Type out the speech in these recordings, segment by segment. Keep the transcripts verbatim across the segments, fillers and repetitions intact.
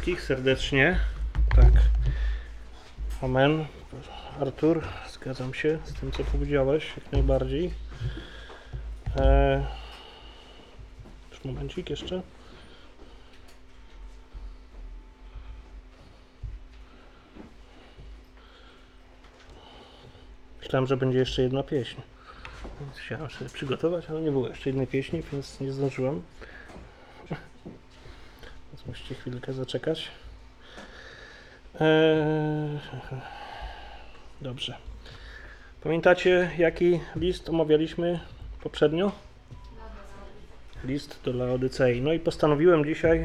wszystkich serdecznie. Tak. Amen. Artur, zgadzam się z tym, co powiedziałeś, jak najbardziej. Eee, już momencik jeszcze. Myślałem, że będzie jeszcze jedna pieśń. Więc chciałem sobie przygotować, ale nie było jeszcze jednej pieśni, więc nie zdążyłem. Więc musicie chwilkę zaczekać. Eee, dobrze. Pamiętacie, jaki list omawialiśmy poprzednio? List do Laodycei. No i postanowiłem dzisiaj,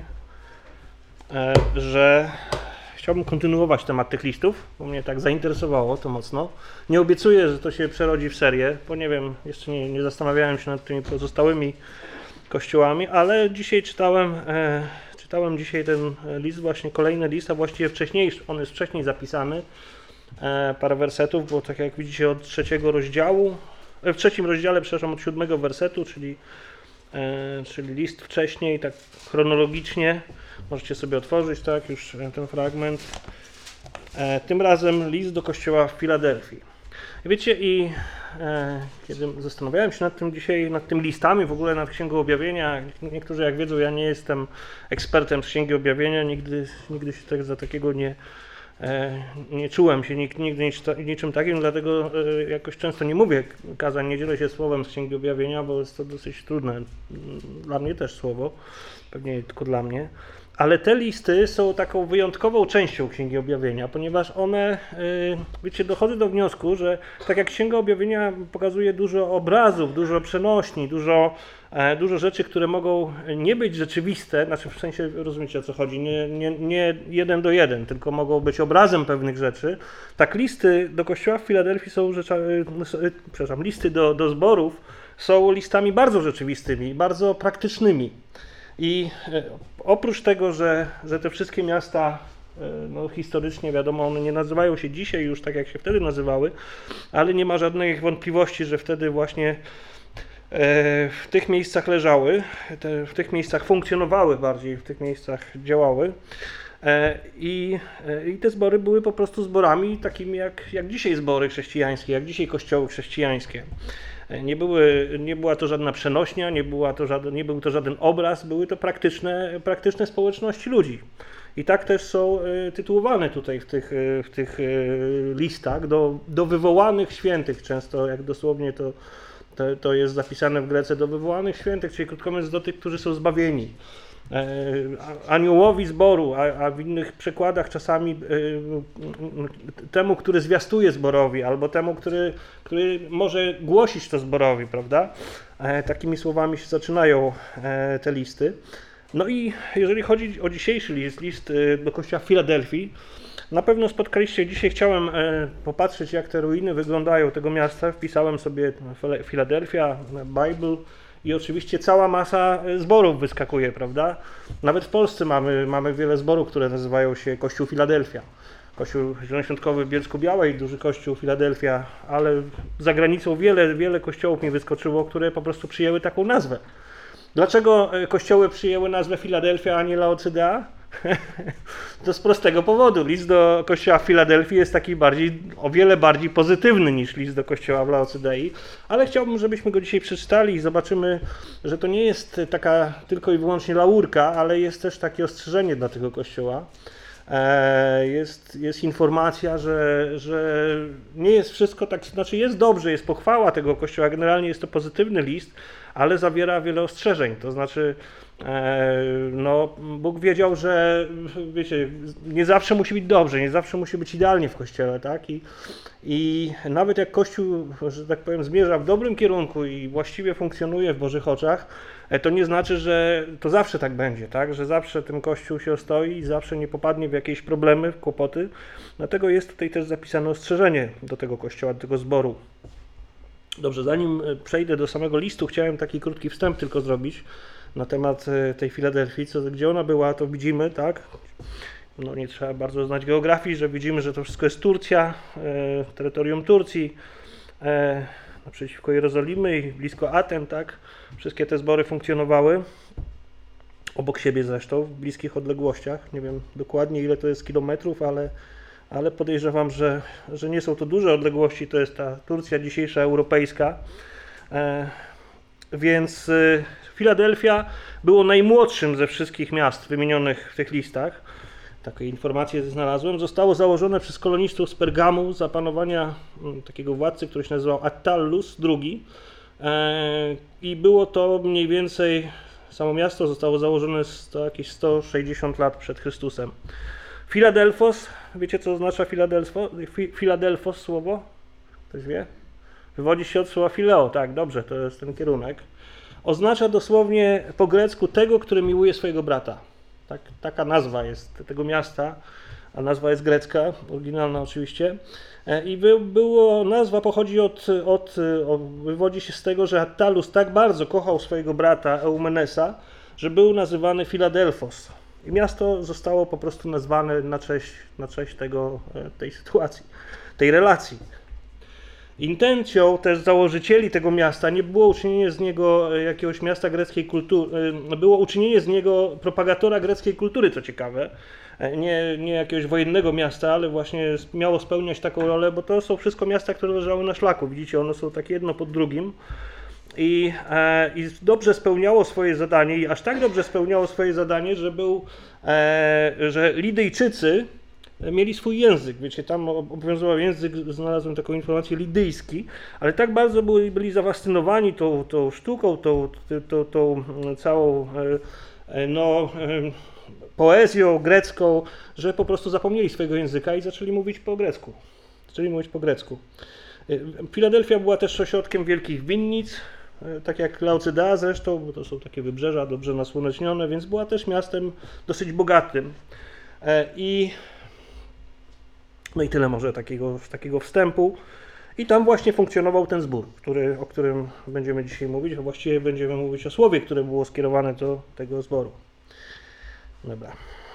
e, że chciałbym kontynuować temat tych listów, bo mnie tak zainteresowało to mocno. Nie obiecuję, że to się przerodzi w serię, bo nie wiem, jeszcze nie, nie zastanawiałem się nad tymi pozostałymi kościołami, ale dzisiaj czytałem, e, czytałem dzisiaj ten list, właśnie kolejny list, a właściwie wcześniejszy, on jest wcześniej zapisany, e, parę wersetów, bo tak jak widzicie od trzeciego rozdziału, w trzecim rozdziale, przepraszam, od siódmego wersetu, czyli, e, czyli list wcześniej, tak chronologicznie, możecie sobie otworzyć, tak, już ten fragment. E, tym razem list do kościoła w Filadelfii. Wiecie, i e, kiedy zastanawiałem się nad tym dzisiaj, nad tym listami, w ogóle nad Księgą Objawienia, niektórzy jak wiedzą, ja nie jestem ekspertem z Księgi Objawienia, nigdy, nigdy się tak za takiego nie, e, nie czułem się, nigdy, nigdy niczym takim, dlatego e, jakoś często nie mówię kazań, nie dzielę się słowem z Księgi Objawienia, bo jest to dosyć trudne, dla mnie też słowo, pewnie nie tylko dla mnie. Ale te listy są taką wyjątkową częścią Księgi Objawienia, ponieważ one, wiecie, dochodzę do wniosku, że tak jak Księga Objawienia pokazuje dużo obrazów, dużo przenośni, dużo, dużo rzeczy, które mogą nie być rzeczywiste, znaczy w sensie, rozumiecie, o co chodzi, nie, nie, nie jeden do jeden, tylko mogą być obrazem pewnych rzeczy, tak listy do kościoła w Filadelfii są rzeczami, przepraszam, listy do, do zborów są listami bardzo rzeczywistymi, bardzo praktycznymi. I oprócz tego, że, że te wszystkie miasta, no historycznie wiadomo, one nie nazywają się dzisiaj już tak, jak się wtedy nazywały, ale nie ma żadnych wątpliwości, że wtedy właśnie w tych miejscach leżały, te, w tych miejscach funkcjonowały bardziej, w tych miejscach działały. I, I te zbory były po prostu zborami takimi jak, jak dzisiaj zbory chrześcijańskie, jak dzisiaj kościoły chrześcijańskie. Nie, były, nie była to żadna przenośnia, nie, była to żaden, nie był to żaden obraz, były to praktyczne, praktyczne społeczności ludzi. I tak też są tytułowane tutaj w tych, w tych listach do, do wywołanych świętych, często jak dosłownie to, to, to jest zapisane w Grece, do wywołanych świętych, czyli krótko mówiąc do tych, którzy są zbawieni. Aniołowi zboru, a, a w innych przekładach czasami y, temu, który zwiastuje zborowi, albo temu, który, który może głosić to zborowi, prawda? E, takimi słowami się zaczynają e, te listy. No i jeżeli chodzi o dzisiejszy list, list y, do kościoła w Filadelfii, na pewno spotkaliście, dzisiaj chciałem e, popatrzeć, jak te ruiny wyglądają tego miasta, wpisałem sobie Filadelfia, Bible, i oczywiście cała masa zborów wyskakuje, prawda? Nawet w Polsce mamy, mamy wiele zborów, które nazywają się Kościół Filadelfia. Kościół Zielonoświątkowy w Bielsku-Białej, duży Kościół Filadelfia, ale za granicą wiele, wiele kościołów mi wyskoczyło, które po prostu przyjęły taką nazwę. Dlaczego kościoły przyjęły nazwę Filadelfia, a nie Laodicea? To z prostego powodu. List do kościoła w Filadelfii jest taki bardziej, o wiele bardziej pozytywny niż list do kościoła w Laodicei, ale chciałbym, żebyśmy go dzisiaj przeczytali i zobaczymy, że to nie jest taka tylko i wyłącznie laurka, ale jest też takie ostrzeżenie dla tego kościoła. Jest, jest informacja, że, że nie jest wszystko tak, znaczy jest dobrze, jest pochwała tego kościoła, generalnie jest to pozytywny list, ale zawiera wiele ostrzeżeń, to znaczy no, Bóg wiedział, że wiecie, nie zawsze musi być dobrze, nie zawsze musi być idealnie w Kościele, tak? I, i nawet jak Kościół, że tak powiem, zmierza w dobrym kierunku i właściwie funkcjonuje w Bożych oczach, to nie znaczy, że to zawsze tak będzie, tak? Że zawsze ten Kościół się ostoi i zawsze nie popadnie w jakieś problemy, w kłopoty. Dlatego jest tutaj też zapisane ostrzeżenie do tego Kościoła, do tego zboru. Dobrze, zanim przejdę do samego listu, chciałem taki krótki wstęp tylko zrobić na temat tej Filadelfii, co, gdzie ona była, to widzimy, tak? No nie trzeba bardzo znać geografii, że widzimy, że to wszystko jest Turcja, e, terytorium Turcji, e, naprzeciwko Jerozolimy i blisko Aten, tak? Wszystkie te zbory funkcjonowały. obok siebie zresztą, w bliskich odległościach. Nie wiem dokładnie ile to jest kilometrów, ale, ale podejrzewam, że, że nie są to duże odległości, to jest ta Turcja dzisiejsza europejska. E, więc e, Filadelfia było najmłodszym ze wszystkich miast wymienionych w tych listach. Takie informacje znalazłem. Zostało założone przez kolonistów z Pergamu za panowania m, takiego władcy, który się nazywał Attallus drugi. E, I było to mniej więcej, samo miasto zostało założone sto, jakieś sto sześćdziesiąt lat przed Chrystusem. Filadelfos, wiecie co oznacza Filadelfos? Filadelfos słowo? Ktoś wie? Wywodzi się od słowa fileo, tak, dobrze, to jest ten kierunek. Oznacza dosłownie po grecku tego, który miłuje swojego brata. Tak, taka nazwa jest tego miasta, a nazwa jest grecka, oryginalna oczywiście. I by, było, nazwa pochodzi od, od, od, wywodzi się z tego, że Attallus tak bardzo kochał swojego brata Eumenesa, że był nazywany Filadelfos. I miasto zostało po prostu nazwane na cześć, na cześć tego, tej sytuacji, tej relacji. Intencją też założycieli tego miasta nie było uczynienie z niego jakiegoś miasta greckiej kultury, było uczynienie z niego propagatora greckiej kultury, co ciekawe. Nie, nie jakiegoś wojennego miasta, ale właśnie miało spełniać taką rolę, bo to są wszystko miasta, które leżały na szlaku. Widzicie, one są takie jedno pod drugim. I, e, i dobrze spełniało swoje zadanie, i aż tak dobrze spełniało swoje zadanie, że był, e, że Lidyjczycy mieli swój język, wiecie, tam obowiązywał język, znalazłem taką informację, lidyjski, ale tak bardzo byli, byli zafascynowani tą, tą sztuką, tą, tą, tą całą no, poezją grecką, że po prostu zapomnieli swojego języka i zaczęli mówić po grecku. Zaczęli mówić po grecku. Filadelfia była też ośrodkiem wielkich winnic, tak jak Laocyda zresztą, bo to są takie wybrzeża dobrze nasłonecznione, więc była też miastem dosyć bogatym. I no i tyle może takiego, takiego wstępu. I tam właśnie funkcjonował ten zbór, który, o którym będziemy dzisiaj mówić, a właściwie będziemy mówić o słowie, które było skierowane do tego zboru. Dobra.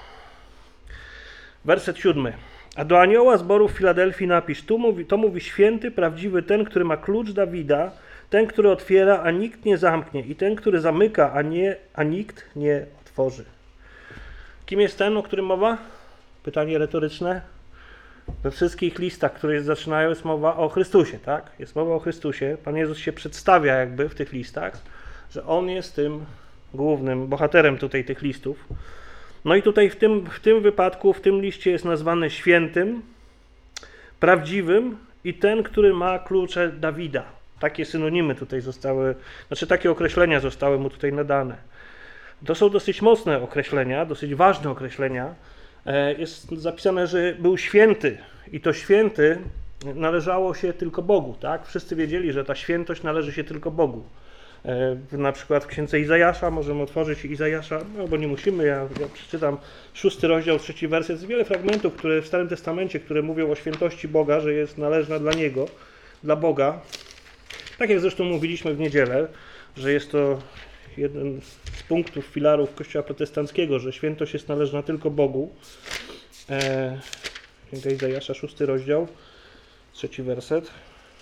Werset siódmy. A do anioła zboru w Filadelfii napisz, tu mówi, to mówi święty, prawdziwy ten, który ma klucz Dawida, ten, który otwiera, a nikt nie zamknie, i ten, który zamyka, a, nie, a nikt nie otworzy. Kim jest ten, o którym mowa? Pytanie retoryczne. We wszystkich listach, które zaczynają, jest mowa o Chrystusie, tak? Jest mowa o Chrystusie. Pan Jezus się przedstawia jakby w tych listach, że On jest tym głównym bohaterem tutaj tych listów. No i tutaj w tym, w tym wypadku, w tym liście jest nazwany świętym, prawdziwym i ten, który ma klucze Dawida. Takie synonimy tutaj zostały, znaczy takie określenia zostały mu tutaj nadane. To są dosyć mocne określenia, dosyć ważne określenia. Jest zapisane, że był święty i to święty należało się tylko Bogu, tak? Wszyscy wiedzieli, że ta świętość należy się tylko Bogu. Na przykład w księdze Izajasza, możemy otworzyć Izajasza, no bo nie musimy, ja, ja przeczytam szósty rozdział, trzeci werset. Jest wiele fragmentów, które w Starym Testamencie, które mówią o świętości Boga, że jest należna dla Niego, dla Boga. Tak jak zresztą mówiliśmy w niedzielę, że jest to jeden z punktów, filarów Kościoła protestanckiego, że świętość jest należna tylko Bogu. Księga Izajasza, szósty rozdział, trzeci werset.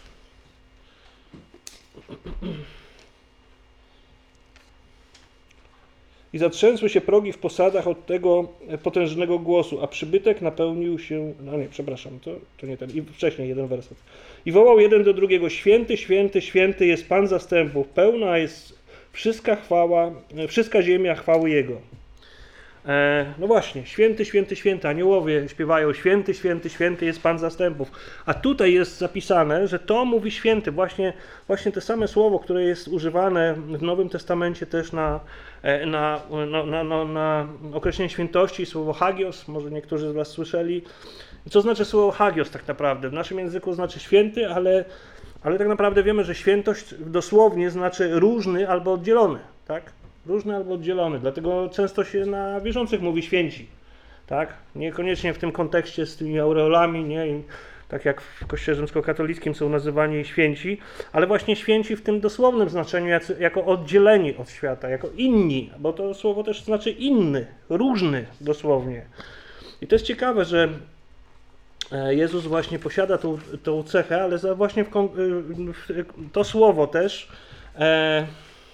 I zatrzęsły się progi w posadach od tego potężnego głosu, a przybytek napełnił się... No nie, przepraszam, to, to nie ten. I wcześniej jeden werset. I wołał jeden do drugiego, święty, święty, święty jest Pan zastępów, pełna jest wszystka chwała, wszystka ziemia chwały Jego. E, no właśnie, święty, święty, święty, aniołowie śpiewają, święty, święty, święty jest Pan zastępów. A tutaj jest zapisane, że to mówi święty, właśnie, właśnie to same słowo, które jest używane w Nowym Testamencie też na, na, na, na, na, na określenie świętości, słowo hagios, może niektórzy z Was słyszeli. Co znaczy słowo hagios tak naprawdę? W naszym języku znaczy święty, ale, ale tak naprawdę wiemy, że świętość dosłownie znaczy różny albo oddzielony, tak? Różny albo oddzielony, dlatego często się na wierzących mówi święci, tak? Niekoniecznie w tym kontekście z tymi aureolami, nie? I tak jak w Kościele rzymskokatolickim są nazywani święci, ale właśnie święci w tym dosłownym znaczeniu jako, jako oddzieleni od świata, jako inni, bo to słowo też znaczy inny, różny dosłownie. I to jest ciekawe, że Jezus właśnie posiada tą, tą cechę, ale za właśnie w, w, to słowo też e,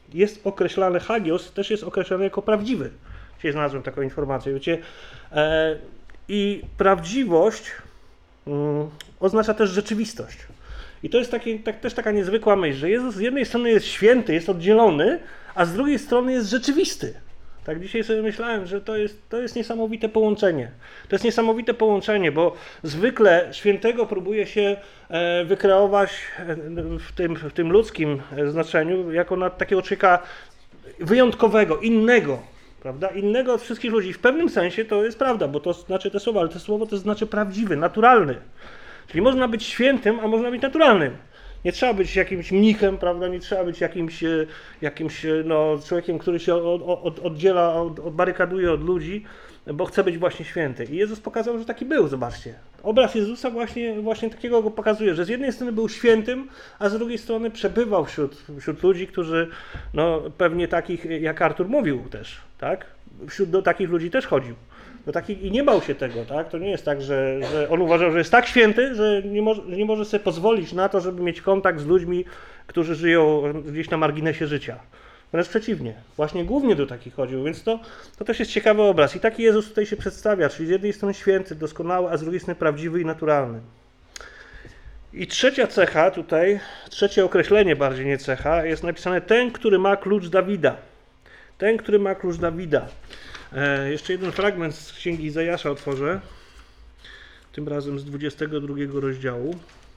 jest określany, hagios też jest określany jako prawdziwy. Dzisiaj znalazłem taką informację, wiecie. E, I prawdziwość mm, oznacza też rzeczywistość. I to jest taki, tak, też taka niezwykła myśl, że Jezus z jednej strony jest święty, jest oddzielony, a z drugiej strony jest rzeczywisty. Tak dzisiaj sobie myślałem, że to jest, to jest niesamowite połączenie. To jest niesamowite połączenie, bo zwykle świętego próbuje się e, wykreować w tym, w tym ludzkim znaczeniu jako na takiego człowieka wyjątkowego, innego, prawda? Innego od wszystkich ludzi. W pewnym sensie to jest prawda, bo to znaczy te słowa, ale to słowo to znaczy prawdziwy, naturalny. Czyli można być świętym, a można być naturalnym. Nie trzeba być jakimś mnichem, prawda? Nie trzeba być jakimś, jakimś no, człowiekiem, który się od, od, oddziela, od, odbarykaduje od ludzi, bo chce być właśnie święty. I Jezus pokazał, że taki był, zobaczcie. Obraz Jezusa właśnie, właśnie takiego go pokazuje, że z jednej strony był świętym, a z drugiej strony przebywał wśród, wśród ludzi, którzy no, pewnie takich, jak Artur mówił też, tak? Wśród do takich ludzi też chodził. Do takich, i nie bał się tego, tak? To nie jest tak, że, że on uważał, że jest tak święty, że nie, może, że nie może sobie pozwolić na to, żeby mieć kontakt z ludźmi, którzy żyją gdzieś na marginesie życia. Wręcz przeciwnie, właśnie głównie do takich chodził, więc to, to też jest ciekawy obraz. I taki Jezus tutaj się przedstawia, czyli z jednej strony święty, doskonały, a z drugiej strony prawdziwy i naturalny. I trzecia cecha tutaj, trzecie określenie bardziej nie cecha, jest napisane ten, który ma klucz Dawida. Ten, który ma klucz Dawida. E, jeszcze jeden fragment z Księgi Izajasza otworzę, tym razem z dwudziestego drugiego rozdziału.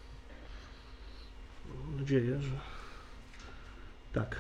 Mam nadzieję, że tak.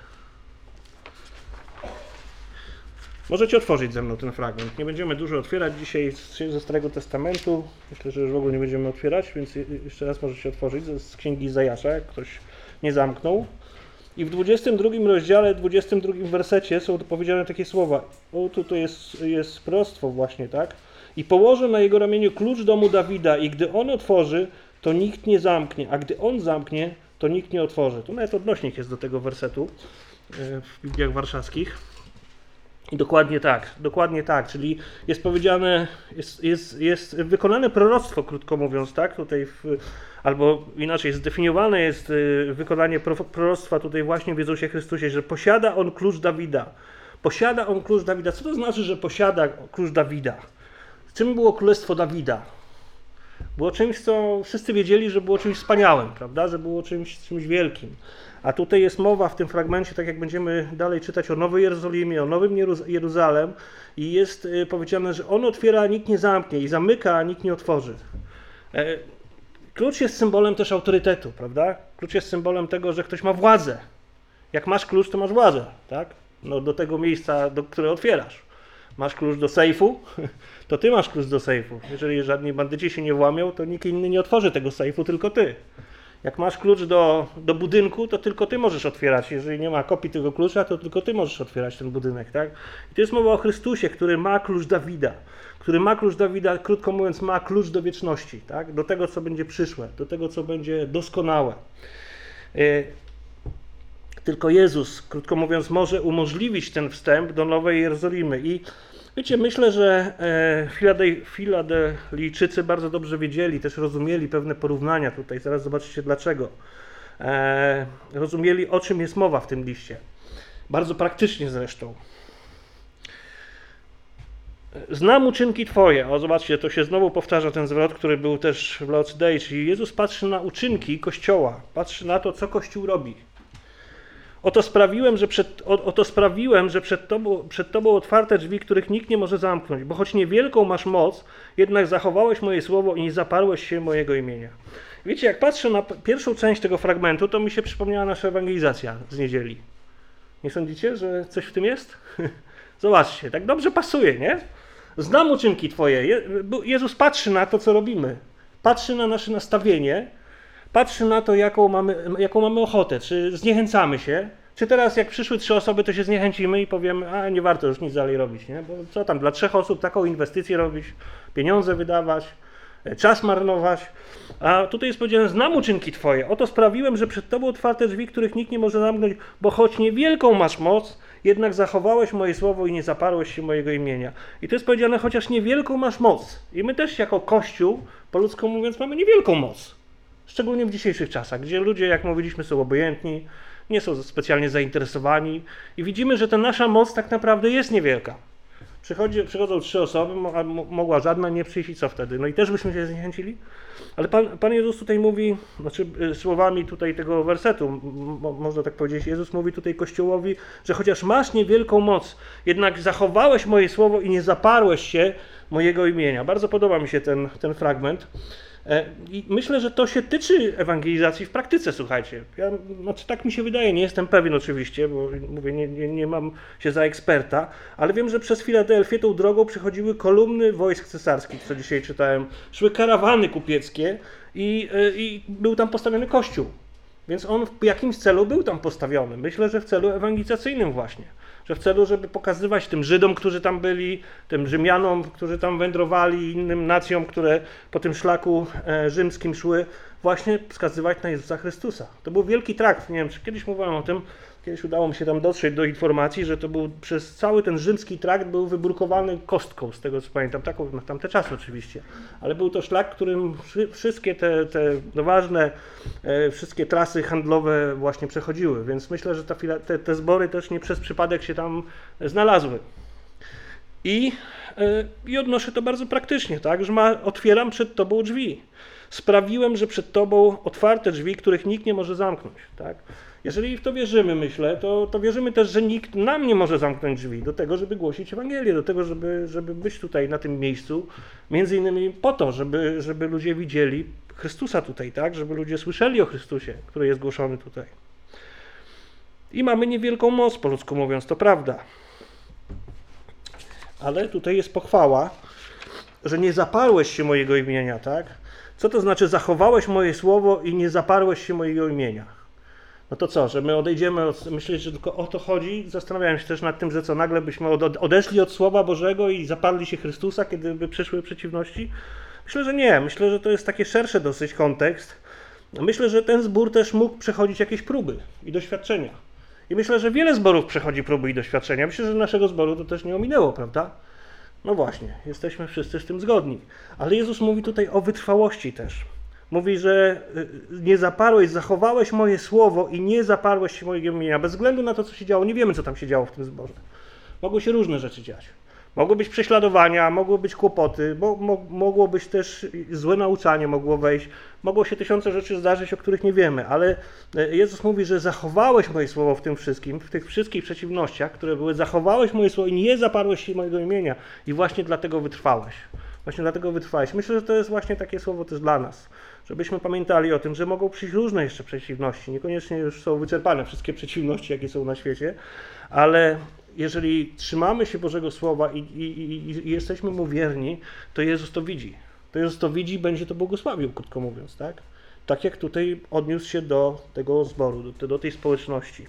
Możecie otworzyć ze mną ten fragment. Nie będziemy dużo otwierać dzisiaj ze Starego Testamentu. Myślę, że już w ogóle nie będziemy otwierać, więc jeszcze raz możecie otworzyć z Księgi Izajasza, jak ktoś nie zamknął. I w dwudziestym drugim rozdziale, dwudziestym drugim wersecie są powiedziane takie słowa. O, tu to jest, jest proroctwo właśnie, tak? I położę na jego ramieniu klucz domu Dawida i gdy on otworzy, to nikt nie zamknie, a gdy on zamknie, to nikt nie otworzy. Tu nawet odnośnik jest do tego wersetu w Bibliach warszawskich. I dokładnie tak, dokładnie tak, czyli jest powiedziane, jest, jest, jest wykonane proroctwo, krótko mówiąc, tak, tutaj, w, albo inaczej zdefiniowane jest wykonanie proroctwa tutaj właśnie w Jezusie Chrystusie, że posiada on klucz Dawida. Posiada on klucz Dawida. Co to znaczy, że posiada klucz Dawida? Czym było królestwo Dawida? Było czymś, co wszyscy wiedzieli, że było czymś wspaniałym, prawda, że było czymś, czymś wielkim. A tutaj jest mowa w tym fragmencie, tak jak będziemy dalej czytać o Nowej Jerozolimie, o Nowym Jeruzalem i jest powiedziane, że on otwiera, a nikt nie zamknie i zamyka, a nikt nie otworzy. Klucz jest symbolem też autorytetu, prawda? Klucz jest symbolem tego, że ktoś ma władzę. Jak masz klucz, to masz władzę, tak? No, do tego miejsca, do które otwierasz. Masz klucz do sejfu, to ty masz klucz do sejfu. Jeżeli żadni bandyci się nie włamią, to nikt inny nie otworzy tego sejfu, tylko ty. Jak masz klucz do, do budynku, to tylko ty możesz otwierać. Jeżeli nie ma kopii tego klucza, to tylko ty możesz otwierać ten budynek, tak? I to jest mowa o Chrystusie, który ma klucz Dawida. Który ma klucz Dawida, krótko mówiąc, ma klucz do wieczności, tak? Do tego, co będzie przyszłe, do tego, co będzie doskonałe. Yy, tylko Jezus, krótko mówiąc, może umożliwić ten wstęp do Nowej Jerozolimy. I wiecie, myślę, że e, Filadelijczycy bardzo dobrze wiedzieli, też rozumieli pewne porównania tutaj, zaraz zobaczycie dlaczego. E, rozumieli, o czym jest mowa w tym liście. Bardzo praktycznie zresztą. Znam uczynki Twoje. O, zobaczcie, to się znowu powtarza ten zwrot, który był też w Laodicei, czyli Jezus patrzy na uczynki Kościoła, patrzy na to, co Kościół robi. Oto sprawiłem, że przed, o, oto sprawiłem, że przed tobą, przed Tobą otwarte drzwi, których nikt nie może zamknąć, bo choć niewielką masz moc, jednak zachowałeś moje słowo i nie zaparłeś się mojego imienia. Wiecie, jak patrzę na pierwszą część tego fragmentu, to mi się przypomniała nasza ewangelizacja z niedzieli. Nie sądzicie, że coś w tym jest? Zobaczcie, tak dobrze pasuje, nie? Znam uczynki Twoje. Je, Jezus patrzy na to, co robimy. Patrzy na nasze nastawienie. Patrzy na to, jaką mamy, jaką mamy ochotę, czy zniechęcamy się, czy teraz jak przyszły trzy osoby, to się zniechęcimy i powiemy, a nie warto już nic dalej robić, nie? Bo co tam, dla trzech osób taką inwestycję robić, pieniądze wydawać, czas marnować. A tutaj jest powiedziane, znam uczynki Twoje, oto sprawiłem, że przed Tobą otwarte drzwi, których nikt nie może zamknąć, bo choć niewielką masz moc, jednak zachowałeś moje słowo i nie zaparłeś się mojego imienia. I to jest powiedziane, chociaż niewielką masz moc. I my też jako Kościół, po ludzku mówiąc, mamy niewielką moc. Szczególnie w dzisiejszych czasach, gdzie ludzie, jak mówiliśmy, są obojętni, nie są specjalnie zainteresowani i widzimy, że ta nasza moc tak naprawdę jest niewielka. Przychodzi, przychodzą trzy osoby, a mogła żadna nie przyjść i co wtedy? No i też byśmy się zniechęcili? Ale Pan, Pan Jezus tutaj mówi, znaczy słowami tutaj tego wersetu, mo, można tak powiedzieć, Jezus mówi tutaj Kościołowi, że chociaż masz niewielką moc, jednak zachowałeś moje słowo i nie zaparłeś się mojego imienia. Bardzo podoba mi się ten, ten fragment. I myślę, że to się tyczy ewangelizacji w praktyce, słuchajcie. Ja, znaczy tak mi się wydaje, nie jestem pewien oczywiście, bo mówię, nie, nie, nie mam się za eksperta, ale wiem, że przez Filadelfię tą drogą przechodziły kolumny wojsk cesarskich, co dzisiaj czytałem, szły karawany kupieckie i, i był tam postawiony kościół. Więc on w jakimś celu był tam postawiony. Myślę, że w celu ewangelizacyjnym właśnie. Że w celu, żeby pokazywać tym Żydom, którzy tam byli, tym Rzymianom, którzy tam wędrowali, innym nacjom, które po tym szlaku rzymskim szły, właśnie wskazywać na Jezusa Chrystusa. To był wielki trakt, nie wiem, czy kiedyś mówiłem o tym, kiedyś udało mi się tam dotrzeć do informacji, że to był przez cały ten rzymski trakt był wybrukowany kostką, z tego co pamiętam, taką na tamte czasy oczywiście, ale był to szlak, którym wszystkie te, te no ważne, e, wszystkie trasy handlowe właśnie przechodziły, więc myślę, że ta, te, te zbory też nie przez przypadek się tam znalazły. I, e, i odnoszę to bardzo praktycznie, tak, że ma, otwieram przed Tobą drzwi. Sprawiłem, że przed Tobą otwarte drzwi, których nikt nie może zamknąć, tak. Jeżeli w to wierzymy, myślę, to, to wierzymy też, że nikt nam nie może zamknąć drzwi do tego, żeby głosić Ewangelię, do tego, żeby, żeby być tutaj na tym miejscu, między innymi po to, żeby, żeby ludzie widzieli Chrystusa tutaj, tak? Żeby ludzie słyszeli o Chrystusie, który jest głoszony tutaj. I mamy niewielką moc, po ludzku mówiąc, to prawda. Ale tutaj jest pochwała, że nie zaparłeś się mojego imienia, tak? Co to znaczy zachowałeś moje słowo i nie zaparłeś się mojego imienia? No to co, że my odejdziemy od, myślę, że tylko o to chodzi, zastanawiałem się też nad tym, że co, nagle byśmy odeszli od Słowa Bożego i zaparli się Chrystusa, kiedy by przyszły przeciwności? Myślę, że nie, myślę, że to jest taki szerszy dosyć kontekst. Myślę, że ten zbór też mógł przechodzić jakieś próby i doświadczenia. I myślę, że wiele zborów przechodzi próby i doświadczenia. Myślę, że naszego zboru to też nie ominęło, prawda? No właśnie, jesteśmy wszyscy z tym zgodni. Ale Jezus mówi tutaj o wytrwałości też. Mówi, że nie zaparłeś, zachowałeś moje słowo i nie zaparłeś się mojego imienia. Bez względu na to, co się działo. Nie wiemy, co tam się działo w tym zborze. Mogły się różne rzeczy dziać. Mogły być prześladowania, mogły być kłopoty, mo, mo, mogło być też złe nauczanie, mogło wejść. Mogło się tysiące rzeczy zdarzyć, o których nie wiemy, ale Jezus mówi, że zachowałeś moje słowo w tym wszystkim, w tych wszystkich przeciwnościach, które były, zachowałeś moje słowo i nie zaparłeś się mojego imienia i właśnie dlatego wytrwałeś. Właśnie dlatego wytrwałeś. Myślę, że to jest właśnie takie słowo też dla nas, żebyśmy pamiętali o tym, że mogą przyjść różne jeszcze przeciwności. Niekoniecznie już są wyczerpane wszystkie przeciwności, jakie są na świecie, ale jeżeli trzymamy się Bożego Słowa i, i, i, i jesteśmy Mu wierni, to Jezus to widzi. To Jezus to widzi i będzie to błogosławił, krótko mówiąc, tak? Tak jak tutaj odniósł się do tego zboru, do, do tej społeczności.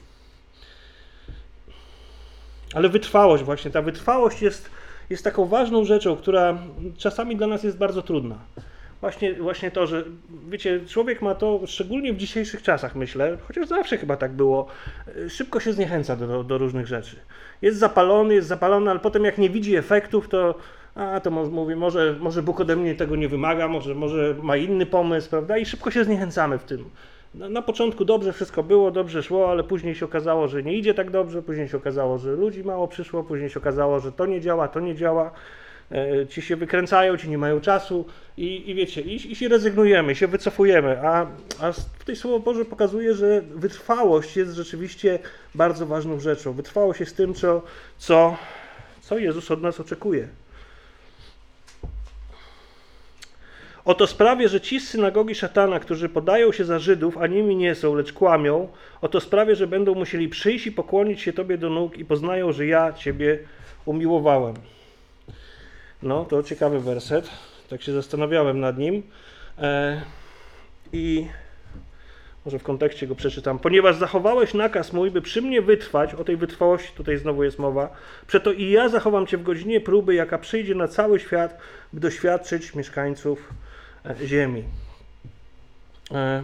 Ale wytrwałość właśnie, ta wytrwałość jest, jest taką ważną rzeczą, która czasami dla nas jest bardzo trudna. Właśnie, właśnie to, że wiecie, człowiek ma to, szczególnie w dzisiejszych czasach myślę, chociaż zawsze chyba tak było, szybko się zniechęca do, do różnych rzeczy. Jest zapalony, jest zapalony, ale potem jak nie widzi efektów, to a to mówi, może, może Bóg ode mnie tego nie wymaga, może, może ma inny pomysł, prawda? I szybko się zniechęcamy w tym. Na, na początku dobrze wszystko było, dobrze szło, ale później się okazało, że nie idzie tak dobrze, później się okazało, że ludzi mało przyszło, później się okazało, że to nie działa, to nie działa. Ci się wykręcają, ci nie mają czasu i, i wiecie, i, i się rezygnujemy, się wycofujemy, a, a tutaj Słowo Boże pokazuje, że wytrwałość jest rzeczywiście bardzo ważną rzeczą. Wytrwałość jest tym, co, co, co Jezus od nas oczekuje. Oto sprawię, że ci z synagogi szatana, którzy podają się za Żydów, a nimi nie są, lecz kłamią, oto sprawię, że będą musieli przyjść i pokłonić się Tobie do nóg i poznają, że ja Ciebie umiłowałem. No, to ciekawy werset, tak się zastanawiałem nad nim e, i może w kontekście go przeczytam. Ponieważ zachowałeś nakaz mój, by przy mnie wytrwać, o tej wytrwałości tutaj znowu jest mowa, przeto i ja zachowam Cię w godzinie próby, jaka przyjdzie na cały świat, by doświadczyć mieszkańców e, ziemi. E,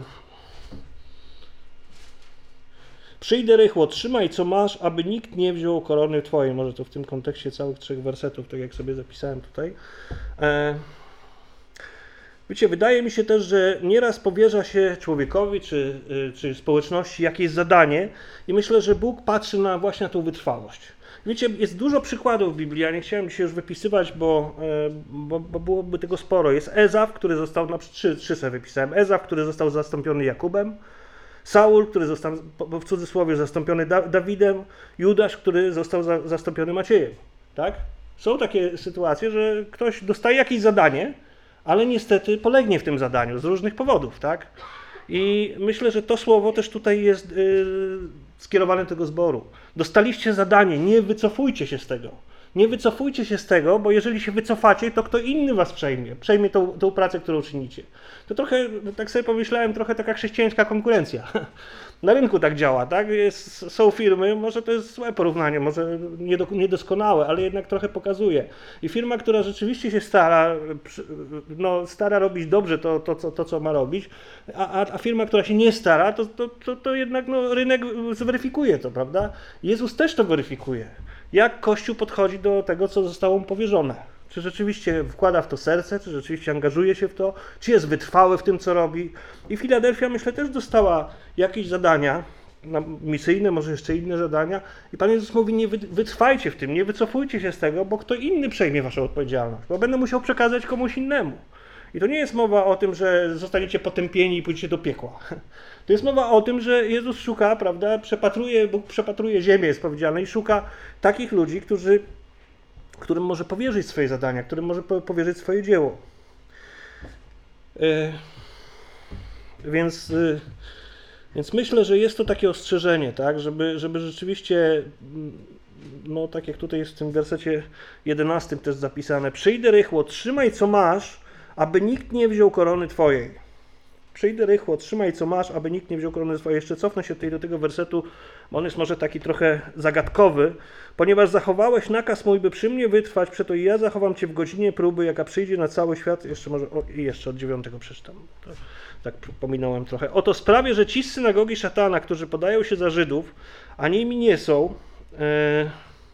Przyjdę rychło, trzymaj co masz, aby nikt nie wziął korony Twojej. Może to w tym kontekście całych trzech wersetów, tak jak sobie zapisałem tutaj. E, Wiecie, wydaje mi się też, że nieraz powierza się człowiekowi czy, czy społeczności jakieś zadanie i myślę, że Bóg patrzy na właśnie na tą wytrwałość. Wiecie, jest dużo przykładów w Biblii, ja nie chciałem dzisiaj już wypisywać, bo, bo, bo byłoby tego sporo. Jest Ezaf, który został, na trzy, trzy sobie wypisałem, Ezaf, który został zastąpiony Jakubem, Saul, który został w cudzysłowie zastąpiony da Dawidem, Judasz, który został za zastąpiony Maciejem. Tak? Są takie sytuacje, że ktoś dostaje jakieś zadanie, ale niestety polegnie w tym zadaniu z różnych powodów, tak? I myślę, że to słowo też tutaj jest yy, skierowane do tego zboru. Dostaliście zadanie, nie wycofujcie się z tego. Nie wycofujcie się z tego, bo jeżeli się wycofacie, to kto inny was przejmie, przejmie tą, tą pracę, którą czynicie. To trochę, tak sobie pomyślałem, trochę taka chrześcijańska konkurencja. Na rynku tak działa, tak? Jest, są firmy, może to jest złe porównanie, może niedoskonałe, ale jednak trochę pokazuje. I firma, która rzeczywiście się stara, no, stara robić dobrze to, to, to, to co ma robić, a, a firma, która się nie stara, to, to, to, to jednak no, rynek zweryfikuje to, prawda? Jezus też to weryfikuje. Jak Kościół podchodzi do tego, co zostało mu powierzone. Czy rzeczywiście wkłada w to serce, czy rzeczywiście angażuje się w to, czy jest wytrwały w tym, co robi. I Filadelfia, myślę, też dostała jakieś zadania misyjne, może jeszcze inne zadania. I Pan Jezus mówi, nie wytrwajcie w tym, nie wycofujcie się z tego, bo kto inny przejmie waszą odpowiedzialność, bo będę musiał przekazać komuś innemu. I to nie jest mowa o tym, że zostaniecie potępieni i pójdziecie do piekła. To jest mowa o tym, że Jezus szuka, prawda, przepatruje, Bóg przepatruje ziemię, jest powiedziane, i szuka takich ludzi, którzy, którym może powierzyć swoje zadania, którym może powierzyć swoje dzieło. Yy, więc, yy, więc myślę, że jest to takie ostrzeżenie, tak, żeby, żeby rzeczywiście, no tak jak tutaj jest w tym wersecie jedenastym też zapisane, przyjdę rychło, trzymaj co masz, aby nikt nie wziął korony twojej. Przyjdę rychło, trzymaj co masz, aby nikt nie wziął korony twojej. Jeszcze cofnę się tutaj do tego wersetu, bo on jest może taki trochę zagadkowy. Ponieważ zachowałeś nakaz mój, by przy mnie wytrwać, przeto i ja zachowam cię w godzinie próby, jaka przyjdzie na cały świat. Jeszcze może, o, i jeszcze od dziewiątego przeczytam. To, tak pominąłem trochę. Oto sprawię, że ci z synagogi szatana, którzy podają się za Żydów, a nimi nie są, e,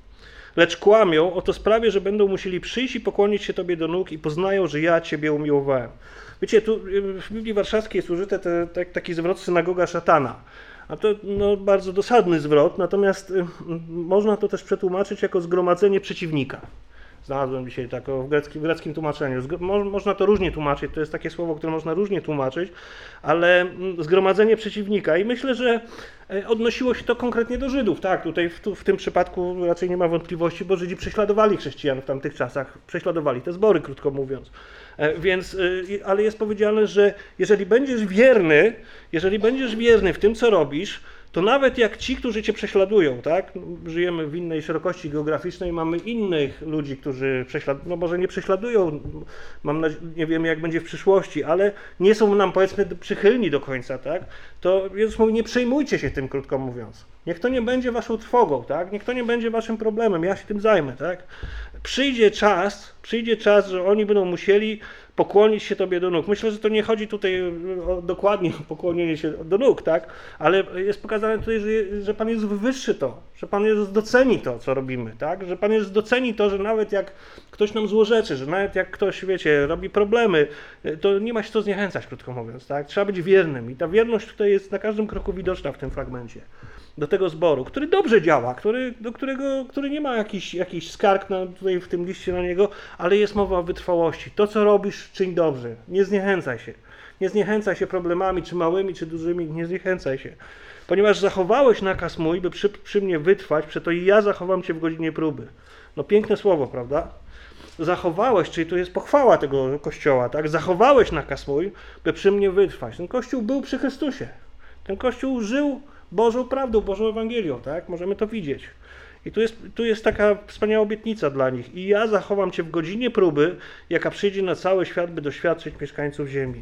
lecz kłamią, oto sprawię, że będą musieli przyjść i pokłonić się Tobie do nóg i poznają, że ja Ciebie umiłowałem. Wiecie, tu w Biblii Warszawskiej jest użyty te, te, taki zwrot synagoga szatana. A to no, bardzo dosadny zwrot, natomiast y, można to też przetłumaczyć jako zgromadzenie przeciwnika. Znalazłem dzisiaj tak w greckim, w greckim tłumaczeniu. Zgr mo można to różnie tłumaczyć, to jest takie słowo, które można różnie tłumaczyć, ale zgromadzenie przeciwnika. I myślę, że odnosiło się to konkretnie do Żydów. Tak, tutaj w, tu, w tym przypadku raczej nie ma wątpliwości, bo Żydzi prześladowali chrześcijan w tamtych czasach. Prześladowali te zbory, krótko mówiąc. Więc, ale jest powiedziane, że jeżeli będziesz wierny, jeżeli będziesz wierny w tym, co robisz, to nawet jak ci, którzy cię prześladują, tak? Żyjemy w innej szerokości geograficznej, mamy innych ludzi, którzy prześladują, no może nie prześladują, mam nadzieję, nie wiemy jak będzie w przyszłości, ale nie są nam, powiedzmy, przychylni do końca, tak? To Jezus mówi, nie przejmujcie się tym, krótko mówiąc. Niech to nie będzie waszą trwogą, tak? Niech to nie będzie waszym problemem, ja się tym zajmę, tak? Przyjdzie czas, przyjdzie czas, że oni będą musieli pokłonić się Tobie do nóg. Myślę, że to nie chodzi tutaj o, dokładnie o pokłonienie się do nóg, tak? Ale jest pokazane tutaj, że, że Pan Jezus wywyższy to, że Pan Jezus doceni to, co robimy, tak? Że Pan Jezus doceni to, że nawet jak ktoś nam złorzeczy, że nawet jak ktoś, wiecie, robi problemy, to nie ma się co zniechęcać, krótko mówiąc, tak? Trzeba być wiernym i ta wierność tutaj jest na każdym kroku widoczna w tym fragmencie. Do tego zboru, który dobrze działa, który, do którego, który nie ma jakichś jakiś skarg na, tutaj w tym liście na niego, ale jest mowa o wytrwałości. To, co robisz, czyń dobrze. Nie zniechęcaj się. Nie zniechęcaj się problemami, czy małymi, czy dużymi. Nie zniechęcaj się. Ponieważ zachowałeś nakaz mój, by przy, przy mnie wytrwać, przeto i ja zachowam cię w godzinie próby. No piękne słowo, prawda? Zachowałeś, czyli to jest pochwała tego Kościoła, tak? Zachowałeś nakaz mój, by przy mnie wytrwać. Ten Kościół był przy Chrystusie. Ten Kościół żył Bożą prawdą, Bożą Ewangelią, tak? Możemy to widzieć. I tu jest, tu jest taka wspaniała obietnica dla nich. I ja zachowam cię w godzinie próby, jaka przyjdzie na cały świat, by doświadczyć mieszkańców ziemi.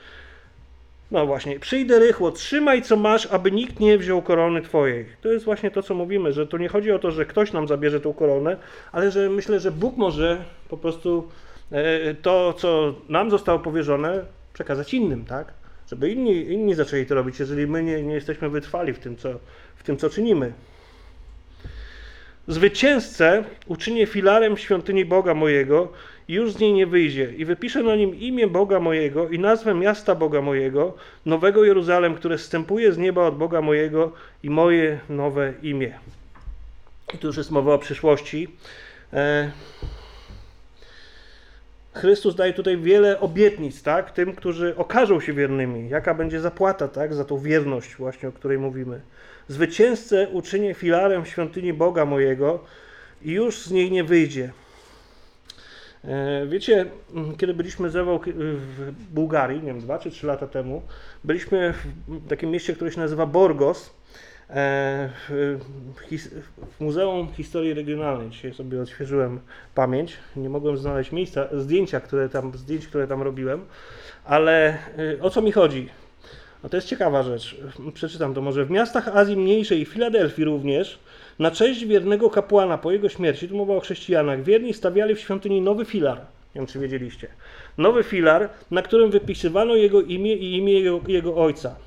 No właśnie, przyjdę rychło, trzymaj co masz, aby nikt nie wziął korony twojej. To jest właśnie to, co mówimy, że tu nie chodzi o to, że ktoś nam zabierze tą koronę, ale że myślę, że Bóg może po prostu to, co nam zostało powierzone, przekazać innym, tak? Żeby inni, inni zaczęli to robić, jeżeli my nie, nie jesteśmy wytrwali w tym, co, w tym, co czynimy. Zwycięzcę uczynię filarem świątyni Boga mojego i już z niej nie wyjdzie. I wypiszę na nim imię Boga mojego i nazwę miasta Boga mojego, nowego Jeruzalem, które zstępuje z nieba od Boga mojego i moje nowe imię. I tu już jest mowa o przyszłości. E... Chrystus daje tutaj wiele obietnic, tak, tym, którzy okażą się wiernymi. Jaka będzie zapłata, tak, za tą wierność właśnie, o której mówimy. Zwycięzcę uczynię filarem świątyni Boga mojego i już z niej nie wyjdzie. Wiecie, kiedy byliśmy z Ewą w Bułgarii, nie wiem, dwa czy trzy lata temu, byliśmy w takim mieście, które się nazywa Borgos, w Muzeum Historii Regionalnej. Dzisiaj sobie odświeżyłem pamięć, nie mogłem znaleźć miejsca, zdjęcia, które tam, zdjęć, które tam robiłem, ale o co mi chodzi? No to jest ciekawa rzecz, przeczytam to może. W miastach Azji Mniejszej i Filadelfii również, na cześć wiernego kapłana po jego śmierci, tu mowa o chrześcijanach, wierni stawiali w świątyni nowy filar, nie wiem czy wiedzieliście, nowy filar, na którym wypisywano jego imię i imię jego, jego ojca.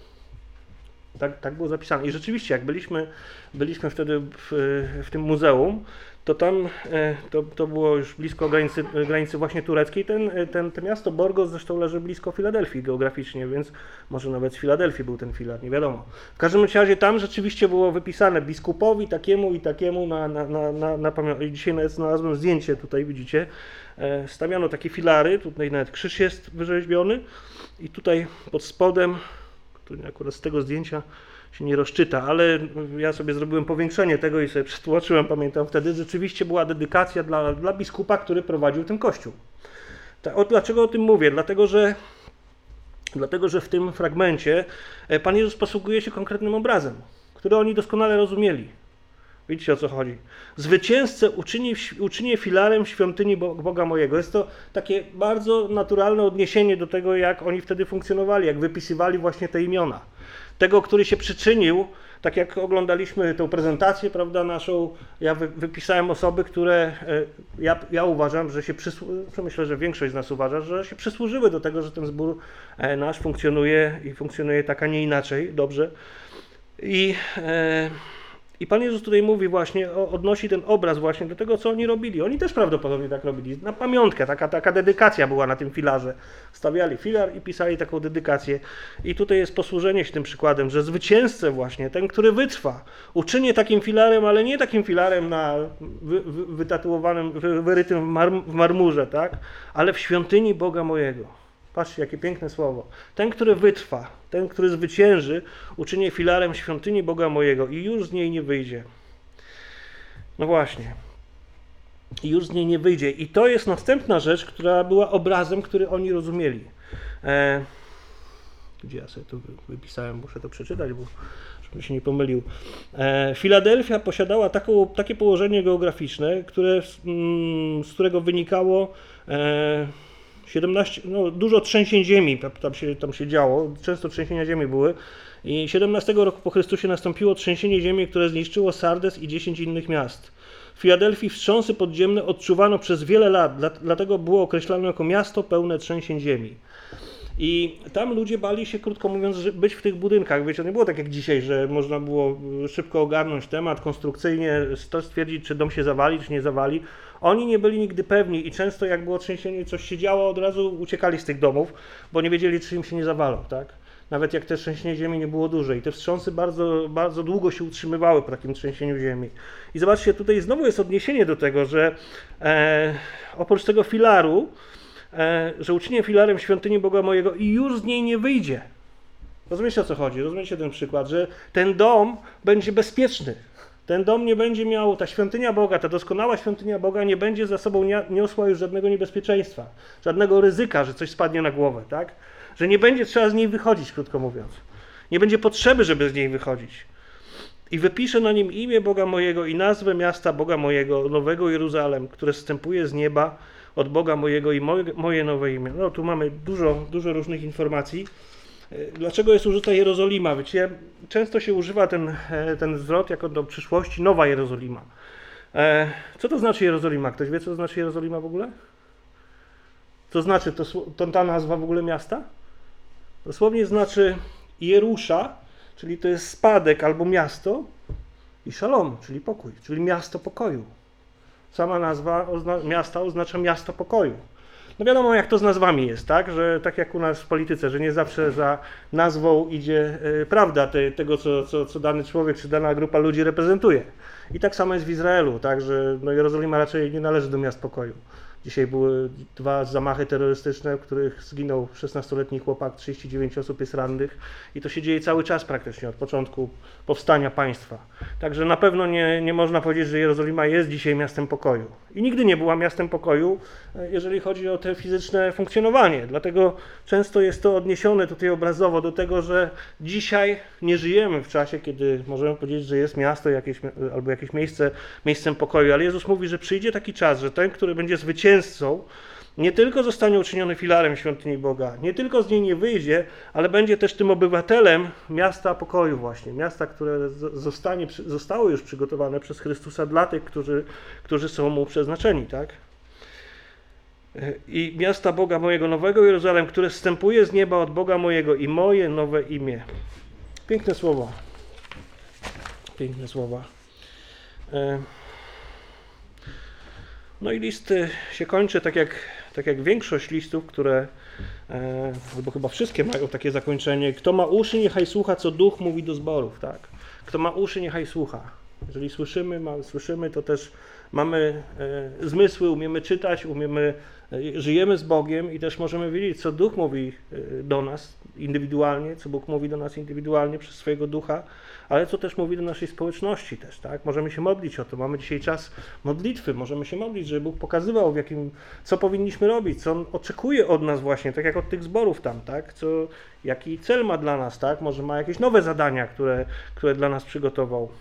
Tak, tak było zapisane. I rzeczywiście, jak byliśmy, byliśmy wtedy w, w tym muzeum, to tam to, to było już blisko granicy, granicy właśnie tureckiej. Ten, ten, to miasto Borgos zresztą leży blisko Filadelfii geograficznie, więc może nawet z Filadelfii był ten filar, nie wiadomo. W każdym razie tam rzeczywiście było wypisane biskupowi takiemu i takiemu na, na, na, na, na pamiątkę. I dzisiaj nawet znalazłem zdjęcie, tutaj widzicie, stawiano takie filary, tutaj nawet krzyż jest wyrzeźbiony i tutaj pod spodem, który akurat z tego zdjęcia się nie rozczyta, ale ja sobie zrobiłem powiększenie tego i sobie przetłumaczyłem, pamiętam wtedy, rzeczywiście była dedykacja dla, dla biskupa, który prowadził ten kościół. Ta, o, dlaczego o tym mówię? Dlatego że, dlatego, że w tym fragmencie Pan Jezus posługuje się konkretnym obrazem, który oni doskonale rozumieli. Widzicie, o co chodzi. Zwycięzcę uczyni, uczynię filarem świątyni Boga mojego. Jest to takie bardzo naturalne odniesienie do tego, jak oni wtedy funkcjonowali, jak wypisywali właśnie te imiona. Tego, który się przyczynił, tak jak oglądaliśmy tę prezentację, prawda, naszą, ja wy, wypisałem osoby, które ja, ja uważam, że się przysłużyły, myślę, że większość z nas uważa, że się przysłużyły do tego, że ten zbór nasz funkcjonuje i funkcjonuje tak, a nie inaczej, dobrze. I... E, I Pan Jezus tutaj mówi właśnie, odnosi ten obraz właśnie do tego, co oni robili. Oni też prawdopodobnie tak robili. Na pamiątkę, taka, taka dedykacja była na tym filarze. Stawiali filar i pisali taką dedykację. I tutaj jest posłużenie się tym przykładem, że zwycięzcę właśnie, ten, który wytrwa, uczynię takim filarem, ale nie takim filarem na wy, wy, wytatuowanym, wy, wyrytym w, mar, w marmurze, tak? Ale w świątyni Boga mojego. Patrzcie, jakie piękne słowo. Ten, który wytrwa, ten, który zwycięży, uczynię filarem świątyni Boga mojego i już z niej nie wyjdzie. No właśnie. I już z niej nie wyjdzie. I to jest następna rzecz, która była obrazem, który oni rozumieli. E... Gdzie ja sobie tu wypisałem, muszę to przeczytać, bo żebym się nie pomylił. E... Filadelfia posiadała taką, takie położenie geograficzne, które, mm, z którego wynikało e... siedemnaście, no, dużo trzęsień ziemi tam się, tam się działo, często trzęsienia ziemi były i siedemnastego roku po Chrystusie nastąpiło trzęsienie ziemi, które zniszczyło Sardes i dziesięć innych miast. W Filadelfii wstrząsy podziemne odczuwano przez wiele lat, dlatego było określane jako miasto pełne trzęsień ziemi. I tam ludzie bali się, krótko mówiąc, być w tych budynkach. Wiecie, nie było tak jak dzisiaj, że można było szybko ogarnąć temat, konstrukcyjnie stwierdzić, czy dom się zawali, czy nie zawali. Oni nie byli nigdy pewni i często jak było trzęsienie, coś się działo, od razu uciekali z tych domów, bo nie wiedzieli, czy im się nie zawalą, tak? Nawet jak te trzęsienie ziemi nie było duże i te wstrząsy bardzo, bardzo długo się utrzymywały po takim trzęsieniu ziemi. I zobaczcie, tutaj znowu jest odniesienie do tego, że e, oprócz tego filaru, e, że uczynię filarem świątyni Boga mojego i już z niej nie wyjdzie. Rozumiecie, o co chodzi? Rozumiecie ten przykład, że ten dom będzie bezpieczny. Ten dom nie będzie miał, ta świątynia Boga, ta doskonała świątynia Boga nie będzie za sobą niosła już żadnego niebezpieczeństwa, żadnego ryzyka, że coś spadnie na głowę, tak? Że nie będzie trzeba z niej wychodzić, krótko mówiąc. Nie będzie potrzeby, żeby z niej wychodzić. I wypiszę na nim imię Boga mojego i nazwę miasta Boga mojego, Nowego Jeruzalem, które zstępuje z nieba od Boga mojego i moje, moje nowe imię. No tu mamy dużo, dużo różnych informacji. Dlaczego jest użyta Jerozolima? Wiecie, często się używa ten, ten zwrot jako do przyszłości Nowa Jerozolima. Co to znaczy Jerozolima? Ktoś wie, co to znaczy Jerozolima w ogóle? Co znaczy to, to ta nazwa w ogóle miasta? Dosłownie znaczy Jerusza, czyli to jest spadek albo miasto, i szalom, czyli pokój, czyli miasto pokoju. Sama nazwa ozna- miasta oznacza miasto pokoju. No wiadomo, jak to z nazwami jest, tak? Że tak jak u nas w polityce, że nie zawsze za nazwą idzie y, prawda te, tego, co, co, co dany człowiek czy dana grupa ludzi reprezentuje. I tak samo jest w Izraelu, tak? Że no, Jerozolima raczej nie należy do miast pokoju. Dzisiaj były dwa zamachy terrorystyczne, w których zginął szesnastoletni chłopak, trzydzieści dziewięć osób jest rannych i to się dzieje cały czas praktycznie od początku powstania państwa. Także na pewno nie, nie można powiedzieć, że Jerozolima jest dzisiaj miastem pokoju. I nigdy nie była miastem pokoju, jeżeli chodzi o te fizyczne funkcjonowanie. Dlatego często jest to odniesione tutaj obrazowo do tego, że dzisiaj nie żyjemy w czasie, kiedy możemy powiedzieć, że jest miasto jakieś, albo jakieś miejsce miejscem pokoju, ale Jezus mówi, że przyjdzie taki czas, że ten, który będzie zwycięzcą, nie tylko zostanie uczyniony filarem świątyni Boga, nie tylko z niej nie wyjdzie, ale będzie też tym obywatelem miasta pokoju właśnie, miasta, które zostanie, zostało już przygotowane przez Chrystusa dla tych, którzy, którzy są Mu przeznaczeni, tak? I miasta Boga mojego, nowego Jeruzalem, które zstępuje z nieba od Boga mojego i moje nowe imię. Piękne słowa. Piękne słowa. No i list się kończy tak jak, tak jak większość listów, które, e, albo chyba wszystkie mają takie zakończenie. Kto ma uszy, niechaj słucha, co Duch mówi do zborów, tak? Kto ma uszy, niechaj słucha. Jeżeli słyszymy, ma, słyszymy, to też mamy e, zmysły, umiemy czytać, umiemy, e, żyjemy z Bogiem i też możemy wiedzieć, co Duch mówi e, do nas indywidualnie, co Bóg mówi do nas indywidualnie przez swojego Ducha, ale co też mówi do naszej społeczności też, tak? Możemy się modlić o to. Mamy dzisiaj czas modlitwy, możemy się modlić, żeby Bóg pokazywał, w jakim, co powinniśmy robić, co On oczekuje od nas właśnie, tak jak od tych zborów tam, tak? Co, jaki cel ma dla nas, tak? Może ma jakieś nowe zadania, które, które dla nas przygotował.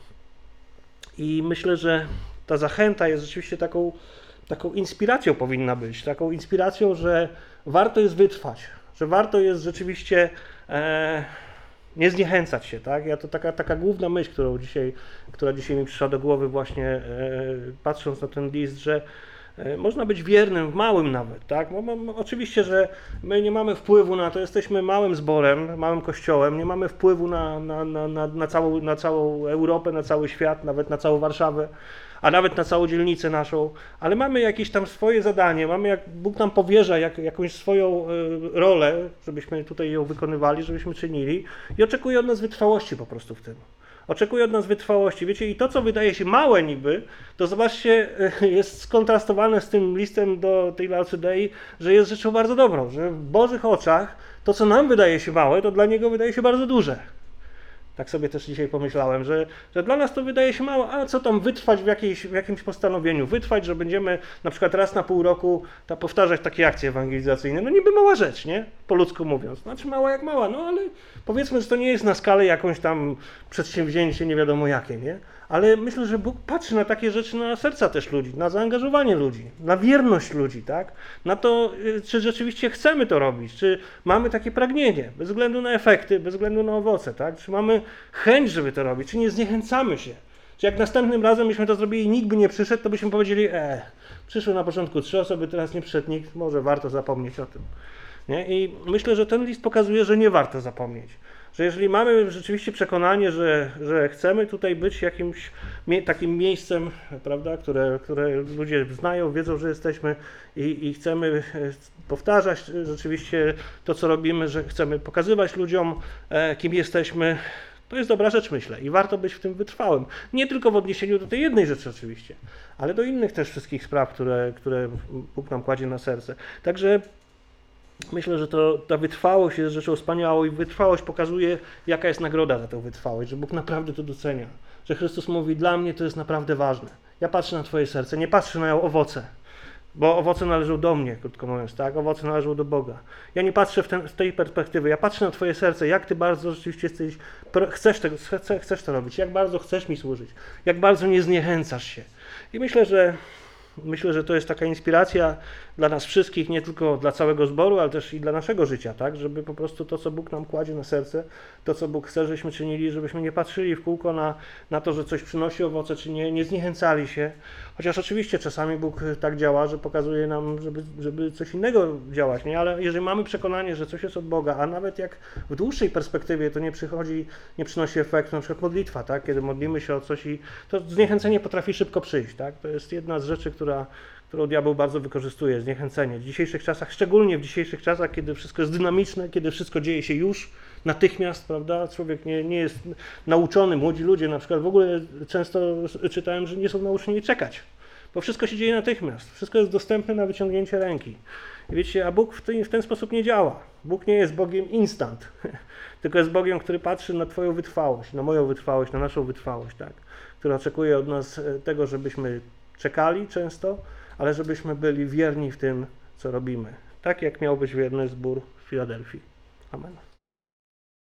I myślę, że ta zachęta jest rzeczywiście taką, taką inspiracją powinna być, taką inspiracją, że warto jest wytrwać, że warto jest rzeczywiście e, nie zniechęcać się, tak? Ja to taka, taka główna myśl, którą dzisiaj, która dzisiaj mi przyszła do głowy właśnie e, patrząc na ten list, że e, można być wiernym w małym nawet, tak? Bo, bo, oczywiście, że my nie mamy wpływu na to, jesteśmy małym zborem, małym kościołem, nie mamy wpływu na, na, na, na, na, całą, na całą Europę, na cały świat, nawet na całą Warszawę, a nawet na całą dzielnicę naszą, ale mamy jakieś tam swoje zadanie, mamy, jak Bóg nam powierza jak, jakąś swoją y, rolę, żebyśmy tutaj ją wykonywali, żebyśmy czynili i oczekuje od nas wytrwałości po prostu w tym. Oczekuje od nas wytrwałości. Wiecie, i to, co wydaje się małe niby, to zobaczcie, y, jest skontrastowane z tym listem do tej Laodicei, że jest rzeczą bardzo dobrą, że w Bożych oczach to, co nam wydaje się małe, to dla Niego wydaje się bardzo duże. Tak sobie też dzisiaj pomyślałem, że, że dla nas to wydaje się mało, a co tam wytrwać w, jakiejś, w jakimś postanowieniu, wytrwać, że będziemy na przykład raz na pół roku ta, powtarzać takie akcje ewangelizacyjne, no niby mała rzecz, nie? Po ludzku mówiąc, znaczy mała jak mała, no ale powiedzmy, że to nie jest na skalę jakąś tam przedsięwzięcie nie wiadomo jakie, nie? Ale myślę, że Bóg patrzy na takie rzeczy, na serca też ludzi, na zaangażowanie ludzi, na wierność ludzi, tak? Na to, czy rzeczywiście chcemy to robić, czy mamy takie pragnienie, bez względu na efekty, bez względu na owoce, tak? Czy mamy chęć, żeby to robić, czy nie zniechęcamy się. Czy jak następnym razem byśmy to zrobili i nikt by nie przyszedł, to byśmy powiedzieli, e, przyszły na początku trzy osoby, teraz nie przyszedł nikt, może warto zapomnieć o tym. Nie? I myślę, że ten list pokazuje, że nie warto zapomnieć. Że jeżeli mamy rzeczywiście przekonanie, że, że chcemy tutaj być jakimś mie- takim miejscem, prawda, które, które ludzie znają, wiedzą, że jesteśmy i, i chcemy powtarzać rzeczywiście to, co robimy, że chcemy pokazywać ludziom, e, kim jesteśmy, to jest dobra rzecz, myślę, i warto być w tym wytrwałym. Nie tylko w odniesieniu do tej jednej rzeczy oczywiście, ale do innych też wszystkich spraw, które, które Bóg nam kładzie na serce. Także myślę, że to, ta wytrwałość jest rzeczą wspaniałą i wytrwałość pokazuje, jaka jest nagroda za tę wytrwałość, że Bóg naprawdę to docenia. Że Chrystus mówi, dla mnie to jest naprawdę ważne. Ja patrzę na twoje serce, nie patrzę na owoce, bo owoce należą do mnie, krótko mówiąc, tak? Owoce należą do Boga. Ja nie patrzę w, ten, w tej perspektywy, ja patrzę na twoje serce, jak ty bardzo rzeczywiście jesteś, chcesz, tego, chcesz to robić, jak bardzo chcesz mi służyć, jak bardzo nie zniechęcasz się. I myślę, że Myślę, że to jest taka inspiracja dla nas wszystkich, nie tylko dla całego zboru, ale też i dla naszego życia, tak? Żeby po prostu to, co Bóg nam kładzie na serce, to, co Bóg chce, żebyśmy czynili, żebyśmy nie patrzyli w kółko na, na to, że coś przynosi owoce, czy nie, nie zniechęcali się. Chociaż oczywiście czasami Bóg tak działa, że pokazuje nam, żeby, żeby coś innego działać, nie? Ale jeżeli mamy przekonanie, że coś jest od Boga, a nawet jak w dłuższej perspektywie to nie przychodzi, nie przynosi efektu, na przykład modlitwa, tak? Kiedy modlimy się o coś i to zniechęcenie potrafi szybko przyjść, tak? To jest jedna z rzeczy, która którą diabeł bardzo wykorzystuje, zniechęcenie. W dzisiejszych czasach, szczególnie w dzisiejszych czasach, kiedy wszystko jest dynamiczne, kiedy wszystko dzieje się już, natychmiast, prawda, człowiek nie, nie jest nauczony, młodzi ludzie na przykład w ogóle często czytałem, że nie są nauczeni czekać, bo wszystko się dzieje natychmiast, wszystko jest dostępne na wyciągnięcie ręki. I wiecie, a Bóg w ten, w ten sposób nie działa. Bóg nie jest Bogiem instant, tylko jest Bogiem, który patrzy na Twoją wytrwałość, na moją wytrwałość, na naszą wytrwałość, tak, który oczekuje od nas tego, żebyśmy czekali często, ale żebyśmy byli wierni w tym, co robimy. Tak jak miał być wierny zbór w Filadelfii. Amen.